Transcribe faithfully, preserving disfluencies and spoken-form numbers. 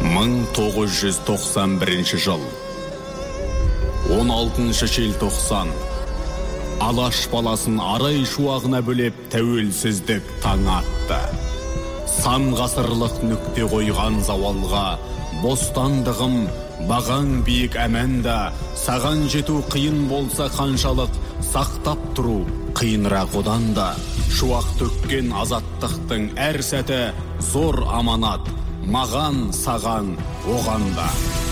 мың тоғыз жүз тоқсан бірінші жыл он алтыншы желтоқсан Алаш баласын арай шуағына бөлеп тәуелсіздік таң атты. Сан ғасырлық нүкте қойған зауалға бостандығым бағаң биік әмәнда, саған жету қиын болса қаншалық, сақтап тұру қиынырақ одан да. Шуақ төккен азаттықтың әр сәті зор аманат, маған, саған, оған да.